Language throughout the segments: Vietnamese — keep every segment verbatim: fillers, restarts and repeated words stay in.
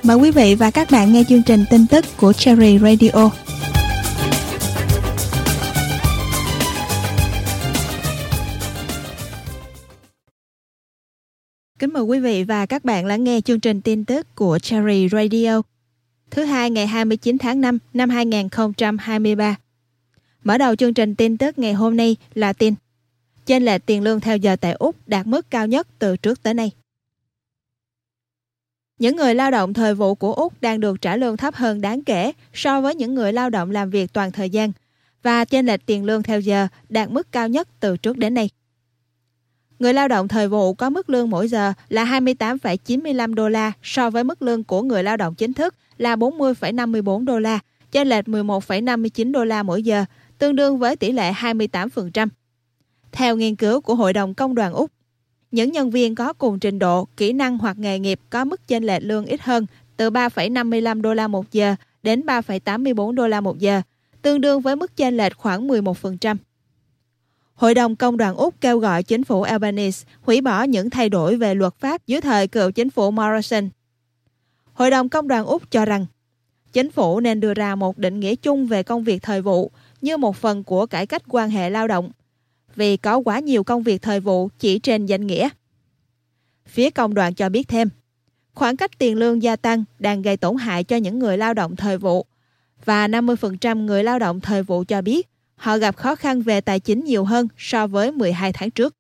Mời quý vị và các bạn nghe chương trình tin tức của Cherry Radio. Kính mời quý vị và các bạn lắng nghe chương trình tin tức của Cherry Radio. Thứ hai ngày hai mươi chín tháng năm năm hai nghìn không trăm hai mươi ba. Mở đầu chương trình tin tức ngày hôm nay là tin chênh lệch tiền lương theo giờ tại Úc đạt mức cao nhất từ trước tới nay. Những người lao động thời vụ của Úc đang được trả lương thấp hơn đáng kể so với những người lao động làm việc toàn thời gian, và chênh lệch tiền lương theo giờ đạt mức cao nhất từ trước đến nay. Người lao động thời vụ có mức lương mỗi giờ là hai mươi tám phẩy chín mươi lăm đô la so với mức lương của người lao động chính thức là bốn mươi phẩy năm mươi bốn đô la, chênh lệch mười một phẩy năm mươi chín đô la mỗi giờ, tương đương với tỷ lệ hai mươi tám phần trăm. Theo nghiên cứu của Hội đồng Công đoàn Úc, những nhân viên có cùng trình độ, kỹ năng hoặc nghề nghiệp có mức chênh lệch lương ít hơn từ ba phẩy năm mươi lăm đô la một giờ đến ba phẩy tám mươi bốn đô la một giờ, tương đương với mức chênh lệch khoảng mười một phần trăm. Hội đồng Công đoàn Úc kêu gọi chính phủ Albanese hủy bỏ những thay đổi về luật pháp dưới thời cựu chính phủ Morrison. Hội đồng Công đoàn Úc cho rằng chính phủ nên đưa ra một định nghĩa chung về công việc thời vụ như một phần của cải cách quan hệ lao động, vì có quá nhiều công việc thời vụ chỉ trên danh nghĩa. Phía công đoàn cho biết thêm, khoảng cách tiền lương gia tăng đang gây tổn hại cho những người lao động thời vụ, và năm mươi phần trăm người lao động thời vụ cho biết họ gặp khó khăn về tài chính nhiều hơn so với mười hai tháng trước.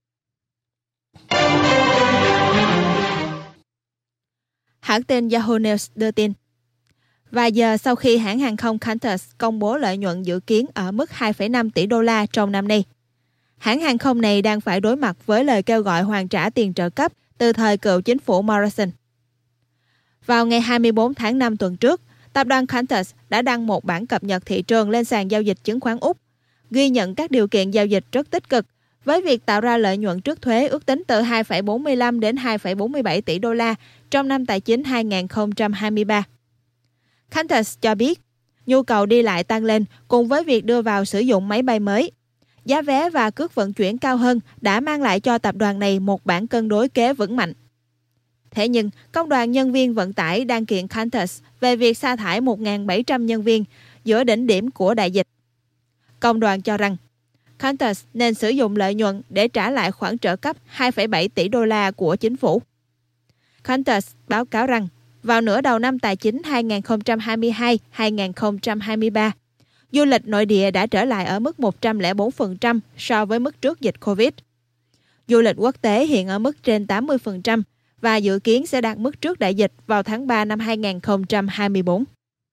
Hãng tin Yahoo News đưa tin, vài giờ sau khi hãng hàng không Qantas công bố lợi nhuận dự kiến ở mức hai phẩy năm tỷ đô la trong năm nay, hãng hàng không này đang phải đối mặt với lời kêu gọi hoàn trả tiền trợ cấp từ thời cựu chính phủ Morrison. Vào ngày hai mươi bốn tháng năm tuần trước, tập đoàn Qantas đã đăng một bản cập nhật thị trường lên sàn giao dịch chứng khoán Úc, ghi nhận các điều kiện giao dịch rất tích cực, với việc tạo ra lợi nhuận trước thuế ước tính từ hai phẩy bốn mươi lăm đến hai phẩy bốn mươi bảy tỷ đô la trong năm tài chính hai nghìn không trăm hai mươi ba. Qantas cho biết, nhu cầu đi lại tăng lên cùng với việc đưa vào sử dụng máy bay mới. Giá vé và cước vận chuyển cao hơn đã mang lại cho tập đoàn này một bản cân đối kế vững mạnh. Thế nhưng, Công đoàn Nhân viên Vận tải đang kiện Qantas về việc sa thải một nghìn bảy trăm nhân viên giữa đỉnh điểm của đại dịch. Công đoàn cho rằng, Qantas nên sử dụng lợi nhuận để trả lại khoản trợ cấp hai phẩy bảy tỷ đô la của chính phủ. Qantas báo cáo rằng, vào nửa đầu năm tài chính hai nghìn không trăm hai mươi hai hai nghìn không trăm hai mươi ba, du lịch nội địa đã trở lại ở mức một trăm lẻ bốn phần trăm so với mức trước dịch Covid. Du lịch quốc tế hiện ở mức trên tám mươi phần trăm và dự kiến sẽ đạt mức trước đại dịch vào tháng ba năm hai nghìn không trăm hai mươi bốn.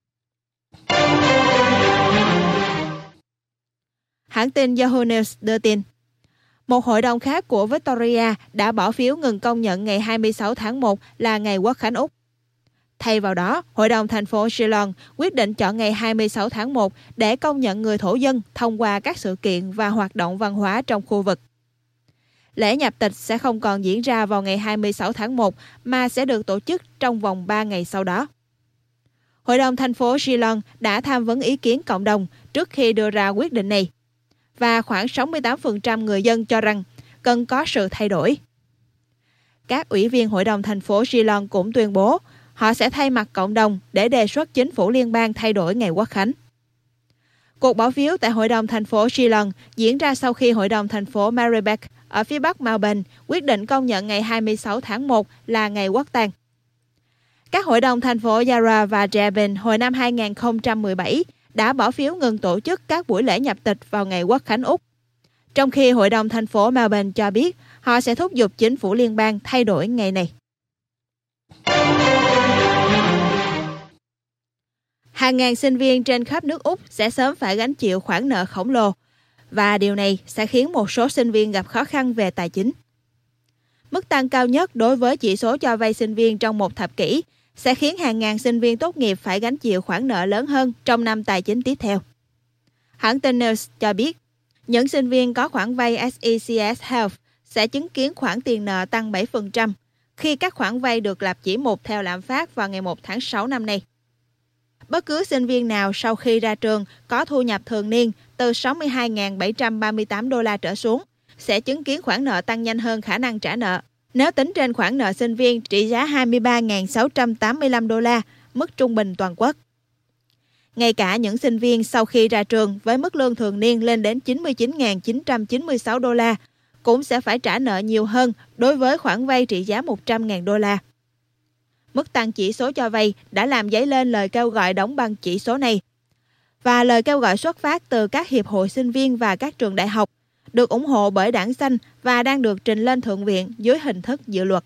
Hãng tin Yahoo News đưa tin, một hội đồng khác của Victoria đã bỏ phiếu ngừng công nhận ngày hai mươi sáu tháng một là ngày Quốc khánh Úc. Thay vào đó, Hội đồng thành phố Geelong quyết định chọn ngày hai mươi sáu tháng một để công nhận người thổ dân thông qua các sự kiện và hoạt động văn hóa trong khu vực. Lễ nhập tịch sẽ không còn diễn ra vào ngày hai mươi sáu tháng một mà sẽ được tổ chức trong vòng ba ngày sau đó. Hội đồng thành phố Geelong đã tham vấn ý kiến cộng đồng trước khi đưa ra quyết định này, và khoảng sáu mươi tám phần trăm người dân cho rằng cần có sự thay đổi. Các ủy viên Hội đồng thành phố Geelong cũng tuyên bố họ sẽ thay mặt cộng đồng để đề xuất chính phủ liên bang thay đổi ngày Quốc khánh. Cuộc bỏ phiếu tại Hội đồng thành phố Geelong diễn ra sau khi Hội đồng thành phố Marybeck ở phía bắc Melbourne quyết định công nhận ngày hai mươi sáu tháng một là ngày Quốc tang. Các hội đồng thành phố Yarra và Devon hồi năm hai nghìn không trăm mười bảy đã bỏ phiếu ngừng tổ chức các buổi lễ nhập tịch vào ngày Quốc khánh Úc, trong khi Hội đồng thành phố Melbourne cho biết họ sẽ thúc giục chính phủ liên bang thay đổi ngày này. Hàng ngàn sinh viên trên khắp nước Úc sẽ sớm phải gánh chịu khoản nợ khổng lồ, và điều này sẽ khiến một số sinh viên gặp khó khăn về tài chính. Mức tăng cao nhất đối với chỉ số cho vay sinh viên trong một thập kỷ sẽ khiến hàng ngàn sinh viên tốt nghiệp phải gánh chịu khoản nợ lớn hơn trong năm tài chính tiếp theo. Hãng tin News cho biết, những sinh viên có khoản vay ét e xê ét Health sẽ chứng kiến khoản tiền nợ tăng bảy phần trăm khi các khoản vay được lập chỉ mục theo lạm phát vào ngày một tháng sáu năm nay. Bất cứ sinh viên nào sau khi ra trường có thu nhập thường niên từ sáu mươi hai nghìn bảy trăm ba mươi tám đô la trở xuống sẽ chứng kiến khoản nợ tăng nhanh hơn khả năng trả nợ. Nếu tính trên khoản nợ sinh viên trị giá hai mươi ba nghìn sáu trăm tám mươi lăm đô la mức trung bình toàn quốc. Ngay cả những sinh viên sau khi ra trường với mức lương thường niên lên đến chín mươi chín nghìn chín trăm chín mươi sáu đô la cũng sẽ phải trả nợ nhiều hơn đối với khoản vay trị giá một trăm nghìn đô la. Mức tăng chỉ số cho vay đã làm dấy lên lời kêu gọi đóng băng chỉ số này, và lời kêu gọi xuất phát từ các hiệp hội sinh viên và các trường đại học, được ủng hộ bởi Đảng Xanh và đang được trình lên Thượng viện dưới hình thức dự luật.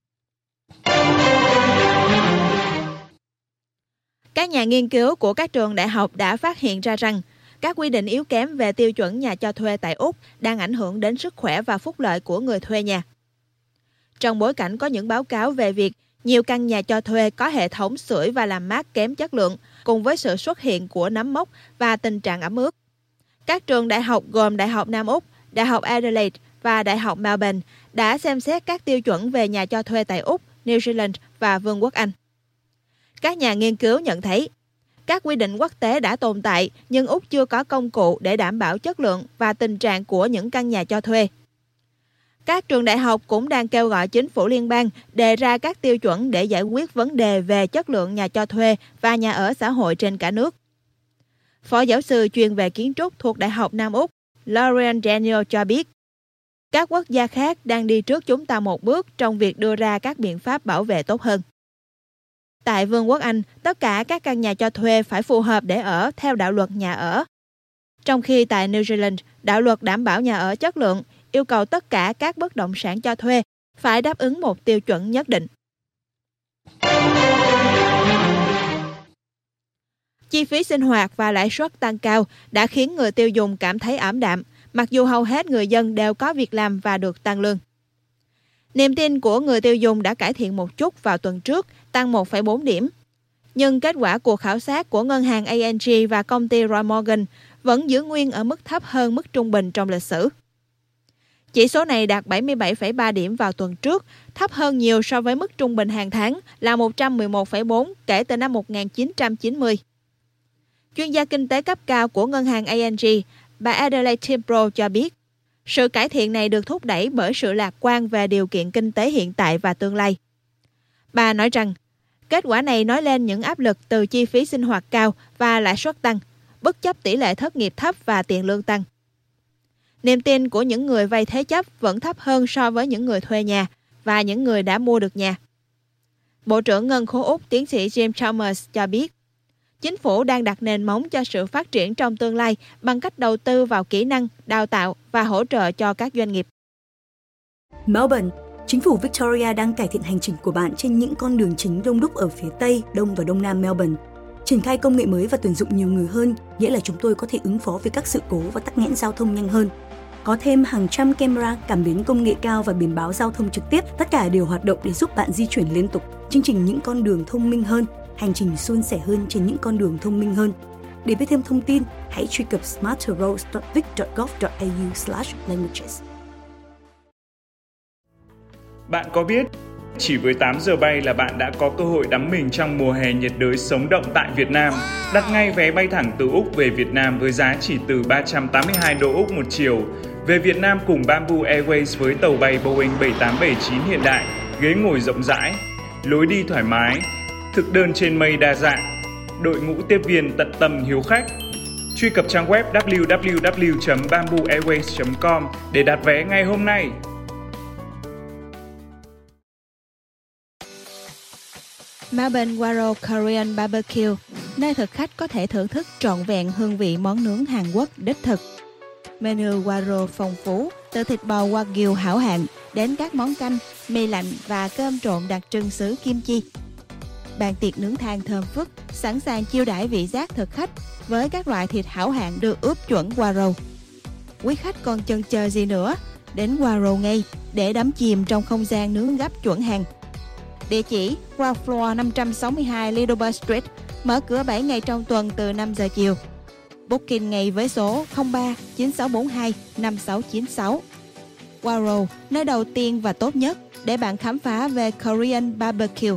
Các nhà nghiên cứu của các trường đại học đã phát hiện ra rằng các quy định yếu kém về tiêu chuẩn nhà cho thuê tại Úc đang ảnh hưởng đến sức khỏe và phúc lợi của người thuê nhà. Trong bối cảnh có những báo cáo về việc nhiều căn nhà cho thuê có hệ thống sưởi và làm mát kém chất lượng, cùng với sự xuất hiện của nấm mốc và tình trạng ẩm ướt, các trường đại học gồm Đại học Nam Úc, Đại học Adelaide và Đại học Melbourne đã xem xét các tiêu chuẩn về nhà cho thuê tại Úc, New Zealand và Vương quốc Anh. Các nhà nghiên cứu nhận thấy, các quy định quốc tế đã tồn tại nhưng Úc chưa có công cụ để đảm bảo chất lượng và tình trạng của những căn nhà cho thuê. Các trường đại học cũng đang kêu gọi chính phủ liên bang đề ra các tiêu chuẩn để giải quyết vấn đề về chất lượng nhà cho thuê và nhà ở xã hội trên cả nước. Phó giáo sư chuyên về kiến trúc thuộc Đại học Nam Úc, Lauren Daniel cho biết, các quốc gia khác đang đi trước chúng ta một bước trong việc đưa ra các biện pháp bảo vệ tốt hơn. Tại Vương quốc Anh, tất cả các căn nhà cho thuê phải phù hợp để ở theo đạo luật nhà ở. Trong khi tại New Zealand, đạo luật đảm bảo nhà ở chất lượng yêu cầu tất cả các bất động sản cho thuê phải đáp ứng một tiêu chuẩn nhất định. Chi phí sinh hoạt và lãi suất tăng cao đã khiến người tiêu dùng cảm thấy ảm đạm, mặc dù hầu hết người dân đều có việc làm và được tăng lương. Niềm tin của người tiêu dùng đã cải thiện một chút vào tuần trước, tăng một phẩy bốn điểm. Nhưng kết quả cuộc khảo sát của ngân hàng A and G và công ty Roy Morgan vẫn giữ nguyên ở mức thấp hơn mức trung bình trong lịch sử. Chỉ số này đạt bảy mươi bảy phẩy ba điểm vào tuần trước, thấp hơn nhiều so với mức trung bình hàng tháng là một trăm mười một phẩy bốn kể từ năm một nghìn chín trăm chín mươi. Chuyên gia kinh tế cấp cao của ngân hàng A and G, bà Adelaide Timbro cho biết, sự cải thiện này được thúc đẩy bởi sự lạc quan về điều kiện kinh tế hiện tại và tương lai. Bà nói rằng, kết quả này nói lên những áp lực từ chi phí sinh hoạt cao và lãi suất tăng, bất chấp tỷ lệ thất nghiệp thấp và tiền lương tăng. Niềm tin của những người vay thế chấp vẫn thấp hơn so với những người thuê nhà và những người đã mua được nhà. Bộ trưởng Ngân khố Úc tiến sĩ Jim Chalmers cho biết, chính phủ đang đặt nền móng cho sự phát triển trong tương lai bằng cách đầu tư vào kỹ năng, đào tạo và hỗ trợ cho các doanh nghiệp. Melbourne, chính phủ Victoria đang cải thiện hành trình của bạn trên những con đường chính đông đúc ở phía Tây, Đông và Đông Nam Melbourne. Triển khai công nghệ mới và tuyển dụng nhiều người hơn, nghĩa là chúng tôi có thể ứng phó với các sự cố và tắc nghẽn giao thông nhanh hơn. Có thêm hàng trăm camera, cảm biến công nghệ cao và biển báo giao thông trực tiếp, tất cả đều hoạt động để giúp bạn di chuyển liên tục. Chương trình Những con đường thông minh hơn, hành trình suôn sẻ hơn trên những con đường thông minh hơn. Để biết thêm thông tin, hãy truy cập smarterroads dot vic dot gov dot a u slash languages. Bạn có biết, chỉ với tám giờ bay là bạn đã có cơ hội đắm mình trong mùa hè nhiệt đới sống động tại Việt Nam. Đặt ngay vé bay thẳng từ Úc về Việt Nam với giá chỉ từ ba trăm tám mươi hai đô Úc một chiều. Về Việt Nam cùng Bamboo Airways với tàu bay Boeing bảy tám bảy chín hiện đại, ghế ngồi rộng rãi, lối đi thoải mái, thực đơn trên mây đa dạng, đội ngũ tiếp viên tận tâm hiếu khách. Truy cập trang web w w w chấm bamboo airways chấm com để đặt vé ngay hôm nay. Melbourne Waro Korean Barbecue, nơi thực khách có thể thưởng thức trọn vẹn hương vị món nướng Hàn Quốc đích thực. Menu Waro phong phú, từ thịt bò Wagyu hảo hạng đến các món canh, mì lạnh và cơm trộn đặc trưng xứ Kim Chi. Bàn tiệc nướng than thơm phức, sẵn sàng chiêu đãi vị giác thực khách với các loại thịt hảo hạng được ướp chuẩn Waro. Quý khách còn chần chờ gì nữa? Đến Waro ngay để đắm chìm trong không gian nướng gắp chuẩn Hàn. Địa chỉ Ground Floor năm trăm sáu mươi hai Littleburn Street, mở cửa bảy ngày trong tuần từ năm giờ chiều. Booking ngay với số không ba chín sáu bốn hai năm sáu chín sáu. Waro, nơi đầu tiên và tốt nhất để bạn khám phá về Korean barbecue.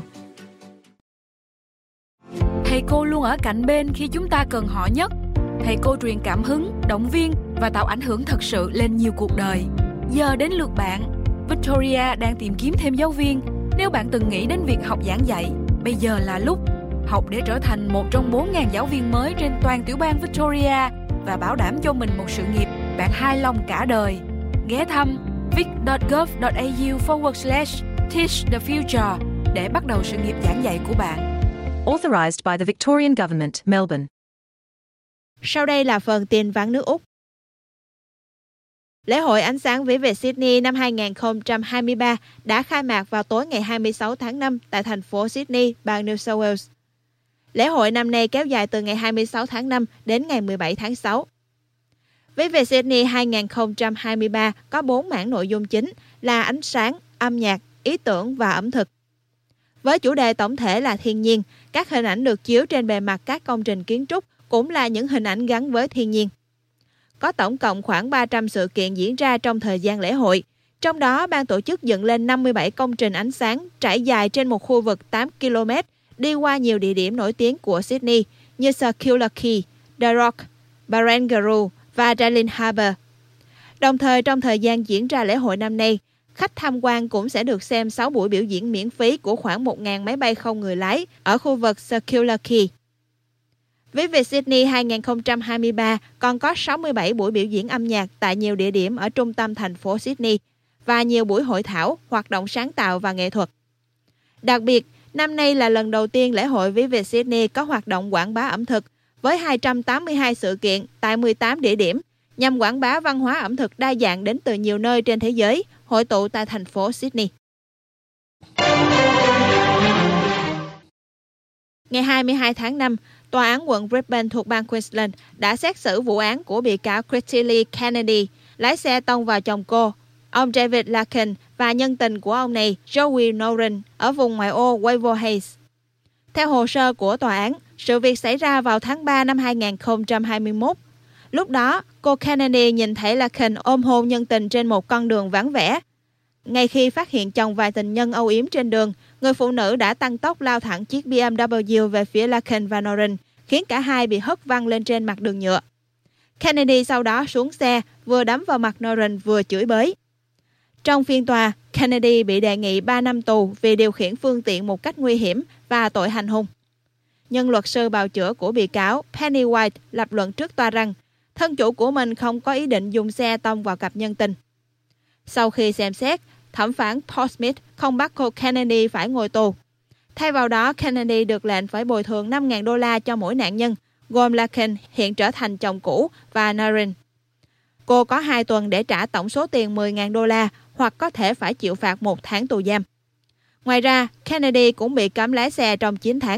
Thầy cô luôn ở cạnh bên khi chúng ta cần họ nhất. Thầy cô truyền cảm hứng, động viên và tạo ảnh hưởng thật sự lên nhiều cuộc đời. Giờ đến lượt bạn. Victoria đang tìm kiếm thêm giáo viên. Nếu bạn từng nghĩ đến việc học giảng dạy, bây giờ là lúc. học để trở thành một trong bốn nghìn giáo viên mới trên toàn tiểu bang Victoria và bảo đảm cho mình một sự nghiệp bạn hài lòng cả đời. Ghé thăm vic.gov.au forward slash teach the future để bắt đầu sự nghiệp giảng dạy của bạn. Authorised by the Victorian Government, Melbourne. Sau đây là phần tin vắn nước Úc. Lễ hội ánh sáng vĩ về Sydney năm hai không hai ba đã khai mạc vào tối ngày hai mươi sáu tháng năm tại thành phố Sydney, bang New South Wales. Lễ hội năm nay kéo dài từ ngày hai mươi sáu tháng năm đến ngày mười bảy tháng sáu. Vĩ về Sydney hai không hai ba có bốn mảng nội dung chính là ánh sáng, âm nhạc, ý tưởng và ẩm thực. Với chủ đề tổng thể là thiên nhiên, các hình ảnh được chiếu trên bề mặt các công trình kiến trúc cũng là những hình ảnh gắn với thiên nhiên. Có tổng cộng khoảng ba trăm sự kiện diễn ra trong thời gian lễ hội, trong đó ban tổ chức dựng lên năm mươi bảy công trình ánh sáng trải dài trên một khu vực tám ki lô mét, đi qua nhiều địa điểm nổi tiếng của Sydney như Circular Quay, The Rock, Barangaroo và Darling Harbour. Đồng thời trong thời gian diễn ra lễ hội năm nay, khách tham quan cũng sẽ được xem sáu buổi biểu diễn miễn phí của khoảng một nghìn máy bay không người lái ở khu vực Circular Quay. Vĩ về Sydney hai không hai ba còn có sáu mươi bảy buổi biểu diễn âm nhạc tại nhiều địa điểm ở trung tâm thành phố Sydney và nhiều buổi hội thảo, hoạt động sáng tạo và nghệ thuật. Đặc biệt, năm nay là lần đầu tiên lễ hội Vĩ về Sydney có hoạt động quảng bá ẩm thực với hai trăm tám mươi hai sự kiện tại mười tám địa điểm nhằm quảng bá văn hóa ẩm thực đa dạng đến từ nhiều nơi trên thế giới, hội tụ tại thành phố Sydney. Ngày hai mươi hai tháng năm, Tòa án quận Brisbane thuộc bang Queensland đã xét xử vụ án của bị cáo Christy Lee Kennedy, lái xe tông vào chồng cô, ông David Larkin và nhân tình của ông này, Joey Noren, ở vùng ngoại ô Wavell Hayes. Theo hồ sơ của tòa án, sự việc xảy ra vào tháng ba năm hai không hai mốt. Lúc đó, cô Kennedy nhìn thấy Larkin ôm hôn nhân tình trên một con đường vắng vẻ. Ngay khi phát hiện chồng và tình nhân âu yếm trên đường, người phụ nữ đã tăng tốc lao thẳng chiếc bê em vê về phía Larkin và Noren, khiến cả hai bị hất văng lên trên mặt đường nhựa. Kennedy sau đó xuống xe, vừa đấm vào mặt Noren vừa chửi bới. Trong phiên tòa, Kennedy bị đề nghị ba năm tù vì điều khiển phương tiện một cách nguy hiểm và tội hành hung. Nhưng luật sư bào chữa của bị cáo Penny White lập luận trước tòa rằng thân chủ của mình không có ý định dùng xe tông vào cặp nhân tình. Sau khi xem xét, thẩm phán Paul Smith không bắt cô Kennedy phải ngồi tù. Thay vào đó, Kennedy được lệnh phải bồi thường năm nghìn đô la cho mỗi nạn nhân, gồm Larkin hiện trở thành chồng cũ và Noren. Cô có hai tuần để trả tổng số tiền mười nghìn đô la hoặc có thể phải chịu phạt một tháng tù giam. Ngoài ra, Kennedy cũng bị cấm lái xe trong chín tháng.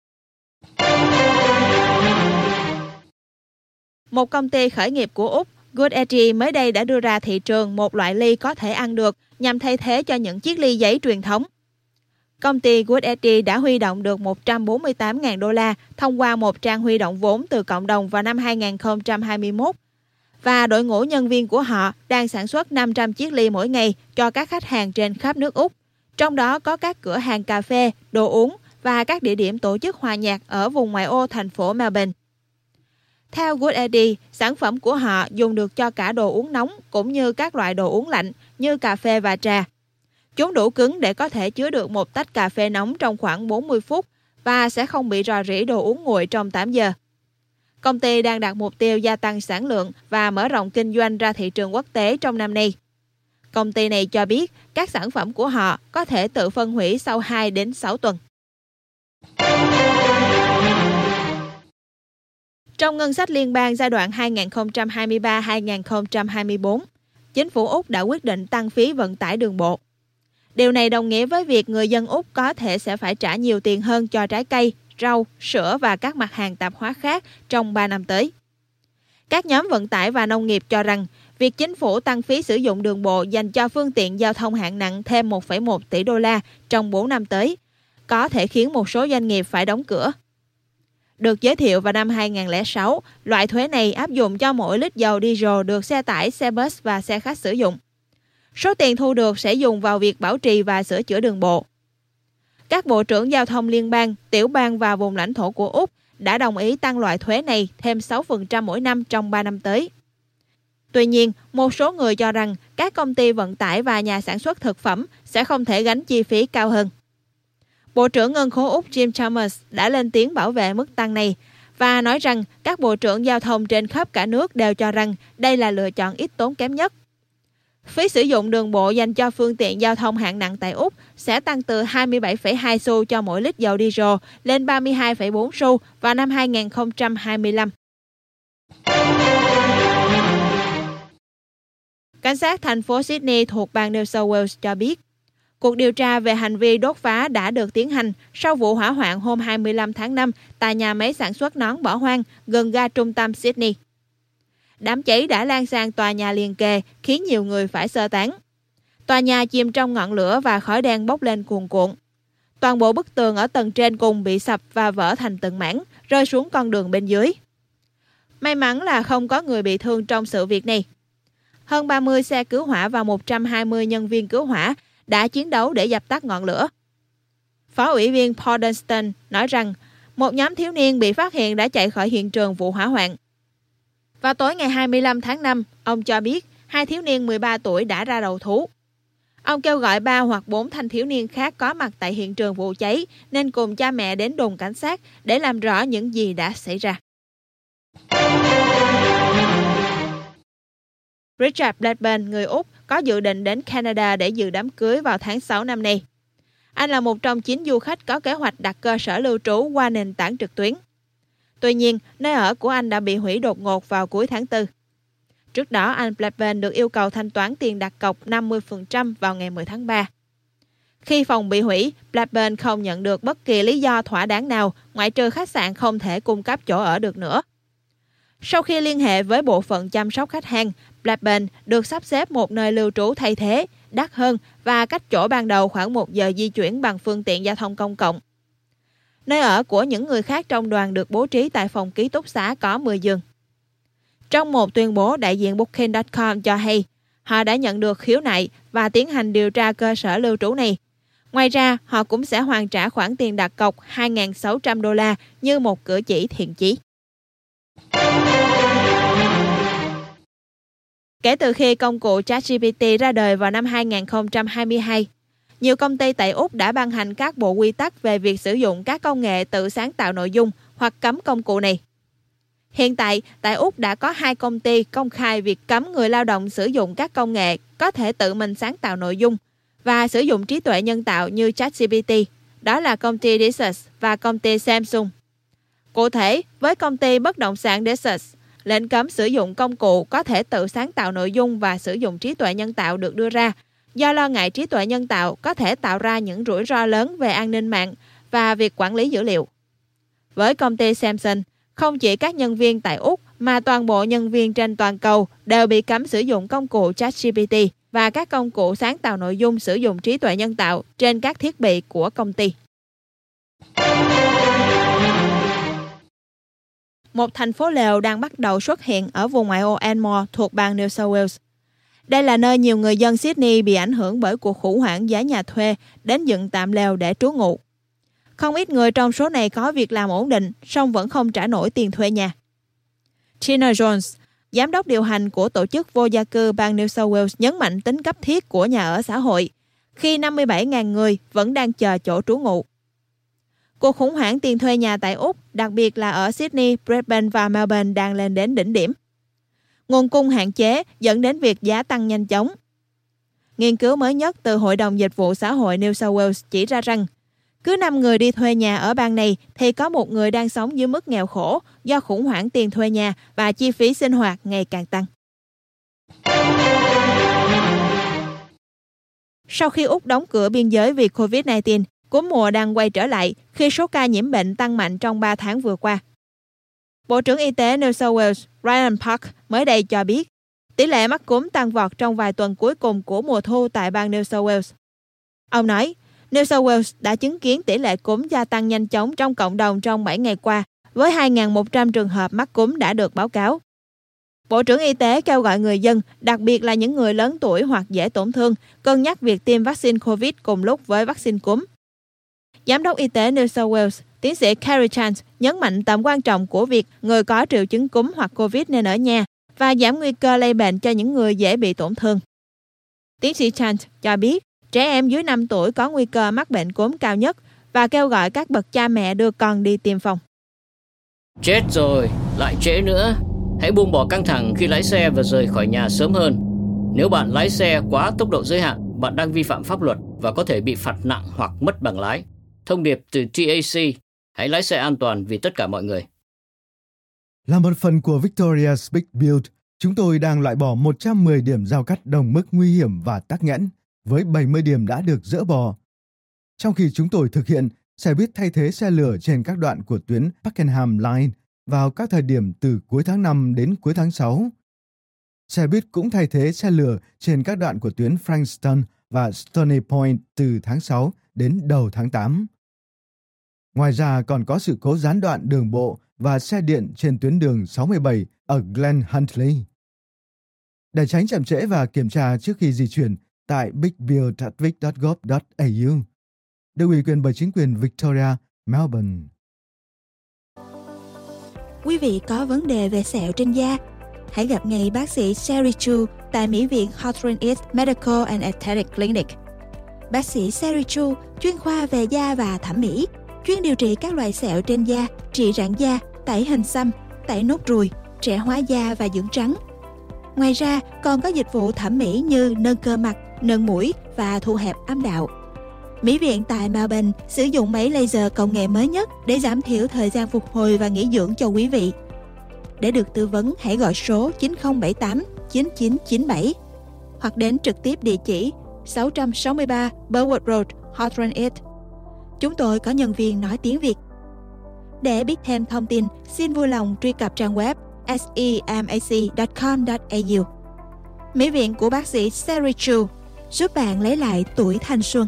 Một công ty khởi nghiệp của Úc, Good Edgy, mới đây đã đưa ra thị trường một loại ly có thể ăn được nhằm thay thế cho những chiếc ly giấy truyền thống. Công ty Good Edgy đã huy động được một trăm bốn mươi tám nghìn đô la thông qua một trang huy động vốn từ cộng đồng vào năm hai không hai mốt. Và đội ngũ nhân viên của họ đang sản xuất năm trăm chiếc ly mỗi ngày cho các khách hàng trên khắp nước Úc. Trong đó có các cửa hàng cà phê, đồ uống và các địa điểm tổ chức hòa nhạc ở vùng ngoại ô thành phố Melbourne. Theo Good Edgy, sản phẩm của họ dùng được cho cả đồ uống nóng cũng như các loại đồ uống lạnh như cà phê và trà. Chúng đủ cứng để có thể chứa được một tách cà phê nóng trong khoảng bốn mươi phút và sẽ không bị rò rỉ đồ uống nguội trong tám giờ. Công ty đang đặt mục tiêu gia tăng sản lượng và mở rộng kinh doanh ra thị trường quốc tế trong năm nay. Công ty này cho biết các sản phẩm của họ có thể tự phân hủy sau hai đến sáu tuần. Trong ngân sách liên bang giai đoạn hai nghìn không trăm hai mươi ba đến hai nghìn không trăm hai mươi bốn, chính phủ Úc đã quyết định tăng phí vận tải đường bộ. Điều này đồng nghĩa với việc người dân Úc có thể sẽ phải trả nhiều tiền hơn cho trái cây, rau, sữa và các mặt hàng tạp hóa khác trong ba năm tới. Các nhóm vận tải và nông nghiệp cho rằng việc chính phủ tăng phí sử dụng đường bộ dành cho phương tiện giao thông hạng nặng thêm một phẩy một tỷ đô la trong bốn năm tới có thể khiến một số doanh nghiệp phải đóng cửa. Được giới thiệu vào năm hai nghìn không trăm lẻ sáu, loại thuế này áp dụng cho mỗi lít dầu diesel được xe tải, xe bus và xe khách sử dụng. Số tiền thu được sẽ dùng vào việc bảo trì và sửa chữa đường bộ. Các bộ trưởng giao thông liên bang, tiểu bang và vùng lãnh thổ của Úc đã đồng ý tăng loại thuế này thêm sáu phần trăm mỗi năm trong ba năm tới. Tuy nhiên, một số người cho rằng các công ty vận tải và nhà sản xuất thực phẩm sẽ không thể gánh chi phí cao hơn. Bộ trưởng Ngân khố Úc Jim Chalmers đã lên tiếng bảo vệ mức tăng này và nói rằng các bộ trưởng giao thông trên khắp cả nước đều cho rằng đây là lựa chọn ít tốn kém nhất. Phí sử dụng đường bộ dành cho phương tiện giao thông hạng nặng tại Úc sẽ tăng từ hai mươi bảy phẩy hai xu cho mỗi lít dầu diesel lên ba mươi hai phẩy bốn xu vào năm hai nghìn không trăm hai mươi lăm. Cảnh sát thành phố Sydney thuộc bang New South Wales cho biết, cuộc điều tra về hành vi đốt phá đã được tiến hành sau vụ hỏa hoạn hôm hai mươi lăm tháng năm tại nhà máy sản xuất nón bỏ hoang gần ga trung tâm Sydney. Đám cháy đã lan sang tòa nhà liền kề, khiến nhiều người phải sơ tán. Tòa nhà chìm trong ngọn lửa và khói đen bốc lên cuồn cuộn. Toàn bộ bức tường ở tầng trên cùng bị sập và vỡ thành từng mảng, rơi xuống con đường bên dưới. May mắn là không có người bị thương trong sự việc này. Hơn ba mươi xe cứu hỏa và một trăm hai mươi nhân viên cứu hỏa đã chiến đấu để dập tắt ngọn lửa. Phó ủy viên Paul Dunstan nói rằng một nhóm thiếu niên bị phát hiện đã chạy khỏi hiện trường vụ hỏa hoạn. Vào tối ngày hai mươi lăm tháng năm, ông cho biết hai thiếu niên mười ba tuổi đã ra đầu thú. Ông kêu gọi ba hoặc bốn thanh thiếu niên khác có mặt tại hiện trường vụ cháy nên cùng cha mẹ đến đồn cảnh sát để làm rõ những gì đã xảy ra. Richard Blackburn, người Úc, có dự định đến Canada để dự đám cưới vào tháng sáu năm nay. Anh là một trong chín du khách có kế hoạch đặt cơ sở lưu trú qua nền tảng trực tuyến. Tuy nhiên, nơi ở của anh đã bị hủy đột ngột vào cuối tháng tư. Trước đó, anh Blackburn được yêu cầu thanh toán tiền đặt cọc năm mươi phần trăm vào ngày mười tháng ba. Khi phòng bị hủy, Blackburn không nhận được bất kỳ lý do thỏa đáng nào ngoại trừ khách sạn không thể cung cấp chỗ ở được nữa. Sau khi liên hệ với bộ phận chăm sóc khách hàng, Blackburn được sắp xếp một nơi lưu trú thay thế, đắt hơn và cách chỗ ban đầu khoảng một giờ di chuyển bằng phương tiện giao thông công cộng. Nơi ở của những người khác trong đoàn được bố trí tại phòng ký túc xá có mười giường. Trong một tuyên bố, đại diện Booking chấm com cho hay họ đã nhận được khiếu nại và tiến hành điều tra cơ sở lưu trú này. Ngoài ra, họ cũng sẽ hoàn trả khoản tiền đặt cọc hai nghìn sáu trăm đô la như một cử chỉ thiện chí. Kể từ khi công cụ ChatGPT ra đời vào năm hai nghìn không trăm hai mươi hai, nhiều công ty tại Úc đã ban hành các bộ quy tắc về việc sử dụng các công nghệ tự sáng tạo nội dung hoặc cấm công cụ này. Hiện tại, tại Úc đã có hai công ty công khai việc cấm người lao động sử dụng các công nghệ có thể tự mình sáng tạo nội dung và sử dụng trí tuệ nhân tạo như ChatGPT, đó là công ty Decius và công ty Samsung. Cụ thể, với công ty bất động sản Decius, lệnh cấm sử dụng công cụ có thể tự sáng tạo nội dung và sử dụng trí tuệ nhân tạo được đưa ra do lo ngại trí tuệ nhân tạo có thể tạo ra những rủi ro lớn về an ninh mạng và việc quản lý dữ liệu. Với công ty Samsung, không chỉ các nhân viên tại Úc mà toàn bộ nhân viên trên toàn cầu đều bị cấm sử dụng công cụ ChatGPT và các công cụ sáng tạo nội dung sử dụng trí tuệ nhân tạo trên các thiết bị của công ty. Một thành phố lều đang bắt đầu xuất hiện ở vùng ngoại ô Enmore thuộc bang New South Wales. Đây là nơi nhiều người dân Sydney bị ảnh hưởng bởi cuộc khủng hoảng giá nhà thuê đến dựng tạm lều để trú ngụ. Không ít người trong số này có việc làm ổn định, song vẫn không trả nổi tiền thuê nhà. Tina Jones, giám đốc điều hành của tổ chức vô gia cư bang New South Wales nhấn mạnh tính cấp thiết của nhà ở xã hội, khi năm mươi bảy nghìn người vẫn đang chờ chỗ trú ngụ. Cuộc khủng hoảng tiền thuê nhà tại Úc, đặc biệt là ở Sydney, Brisbane và Melbourne đang lên đến đỉnh điểm. Nguồn cung hạn chế dẫn đến việc giá tăng nhanh chóng. Nghiên cứu mới nhất từ Hội đồng Dịch vụ Xã hội New South Wales chỉ ra rằng, cứ năm người đi thuê nhà ở bang này thì có một người đang sống dưới mức nghèo khổ do khủng hoảng tiền thuê nhà và chi phí sinh hoạt ngày càng tăng. Sau khi Úc đóng cửa biên giới vì covid mười chín, cúm mùa đang quay trở lại khi số ca nhiễm bệnh tăng mạnh trong ba tháng vừa qua. Bộ trưởng Y tế New South Wales Ryan Park mới đây cho biết tỷ lệ mắc cúm tăng vọt trong vài tuần cuối cùng của mùa thu tại bang New South Wales. Ông nói, New South Wales đã chứng kiến tỷ lệ cúm gia tăng nhanh chóng trong cộng đồng trong bảy ngày qua, với hai nghìn một trăm trường hợp mắc cúm đã được báo cáo. Bộ trưởng Y tế kêu gọi người dân, đặc biệt là những người lớn tuổi hoặc dễ tổn thương, cân nhắc việc tiêm vaccine COVID cùng lúc với vaccine cúm. Giám đốc Y tế New South Wales, tiến sĩ Carrie Chance nhấn mạnh tầm quan trọng của việc người có triệu chứng cúm hoặc COVID nên ở nhà và giảm nguy cơ lây bệnh cho những người dễ bị tổn thương. Tiến sĩ Chance cho biết, trẻ em dưới năm tuổi có nguy cơ mắc bệnh cúm cao nhất và kêu gọi các bậc cha mẹ đưa con đi tiêm phòng. Chết rồi, lại trễ nữa. Hãy buông bỏ căng thẳng khi lái xe và rời khỏi nhà sớm hơn. Nếu bạn lái xe quá tốc độ giới hạn, bạn đang vi phạm pháp luật và có thể bị phạt nặng hoặc mất bằng lái. Thông điệp từ tê a xê, hãy lái xe an toàn vì tất cả mọi người. Là một phần của Victoria's Big Build, chúng tôi đang loại bỏ một trăm mười điểm giao cắt đồng mức nguy hiểm và tắc nghẽn, với bảy mươi điểm đã được dỡ bỏ. Trong khi chúng tôi thực hiện, xe buýt thay thế xe lửa trên các đoạn của tuyến Pakenham Line vào các thời điểm từ cuối tháng năm đến cuối tháng sáu. Xe buýt cũng thay thế xe lửa trên các đoạn của tuyến Frankston và Stony Point từ tháng sáu đến đầu tháng tám. Ngoài ra còn có sự cố gián đoạn đường bộ và xe điện trên tuyến đường sáu mươi bảy ở Glen Huntly. Để tránh chậm trễ và kiểm tra trước khi di chuyển tại big build chấm vic chấm gov chấm a u, được ủy quyền bởi chính quyền Victoria, Melbourne. Quý vị có vấn đề về sẹo trên da, hãy gặp ngay bác sĩ Sherry Chu tại Mỹ viện Hawthorne East Medical and Aesthetic Clinic. Bác sĩ Sherry Chu chuyên khoa về da và thẩm mỹ, chuyên điều trị các loại sẹo trên da, trị rạn da, tẩy hình xăm, tẩy nốt ruồi, trẻ hóa da và dưỡng trắng. Ngoài ra, còn có dịch vụ thẩm mỹ như nâng cơ mặt, nâng mũi và thu hẹp âm đạo. Mỹ viện tại Melbourne sử dụng máy laser công nghệ mới nhất để giảm thiểu thời gian phục hồi và nghỉ dưỡng cho quý vị. Để được tư vấn, hãy gọi số chín không bảy tám chín chín chín bảy hoặc đến trực tiếp địa chỉ sáu sáu ba Burwood Road, Hawthorne East. Chúng tôi có nhân viên nói tiếng Việt. Để biết thêm thông tin, xin vui lòng truy cập trang web semac chấm com chấm a u. Mỹ viện của bác sĩ Sherry Chu giúp bạn lấy lại tuổi thanh xuân.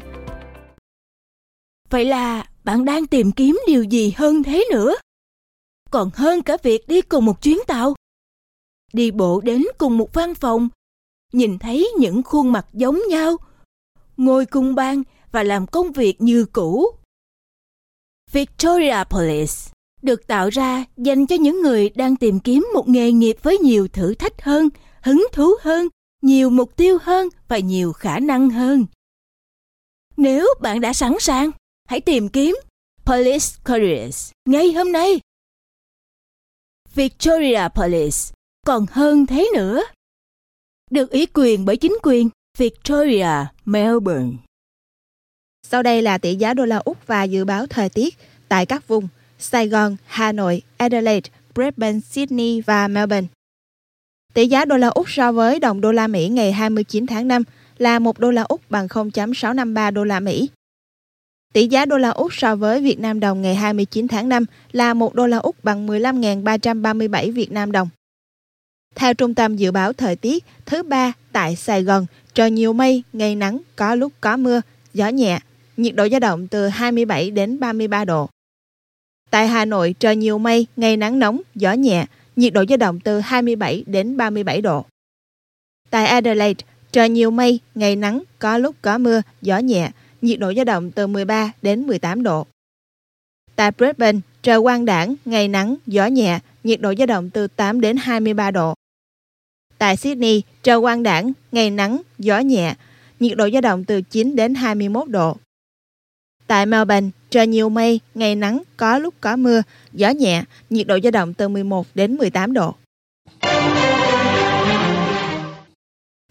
Vậy là bạn đang tìm kiếm điều gì hơn thế nữa? Còn hơn cả việc đi cùng một chuyến tàu. Đi bộ đến cùng một văn phòng, nhìn thấy những khuôn mặt giống nhau, ngồi cùng bàn và làm công việc như cũ. Victoria Police được tạo ra dành cho những người đang tìm kiếm một nghề nghiệp với nhiều thử thách hơn, hứng thú hơn, nhiều mục tiêu hơn và nhiều khả năng hơn. Nếu bạn đã sẵn sàng, hãy tìm kiếm Police Careers ngay hôm nay. Victoria Police còn hơn thế nữa. Được ủy quyền bởi chính quyền Victoria, Melbourne. Sau đây là tỷ giá đô la Úc và dự báo thời tiết tại các vùng Sài Gòn, Hà Nội, Adelaide, Brisbane, Sydney và Melbourne. Tỷ giá đô la Úc so với đồng đô la Mỹ ngày hai mươi chín tháng năm là một đô la Úc bằng không phẩy sáu năm ba đô la Mỹ. Tỷ giá đô la Úc so với Việt Nam đồng ngày hai mươi chín tháng năm là một đô la Úc bằng mười lăm nghìn ba trăm ba mươi bảy Việt Nam đồng. Theo Trung tâm Dự báo Thời tiết, thứ ba tại Sài Gòn, trời nhiều mây, ngày nắng, có lúc có mưa, gió nhẹ, nhiệt độ dao động từ hai mươi bảy đến ba mươi ba độ. Tại Hà Nội, trời nhiều mây, ngày nắng nóng, gió nhẹ, nhiệt độ dao động từ hai mươi bảy đến ba mươi bảy độ. Tại Adelaide, trời nhiều mây, ngày nắng, có lúc có mưa, gió nhẹ, nhiệt độ dao động từ mười ba đến mười tám độ. Tại Brisbane, trời quang đãng, ngày nắng, gió nhẹ, nhiệt độ dao động từ tám đến hai mươi ba độ. Tại Sydney, trời quang đãng, ngày nắng, gió nhẹ, nhiệt độ dao động từ chín đến hai mươi mốt độ. Tại Melbourne, trời nhiều mây, ngày nắng, có lúc có mưa, gió nhẹ, nhiệt độ dao động từ mười một đến mười tám độ.